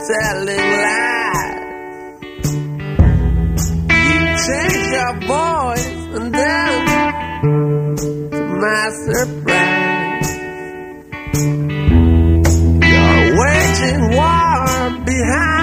telling lies. You change your voice and then, to my surprise, you're waging war behind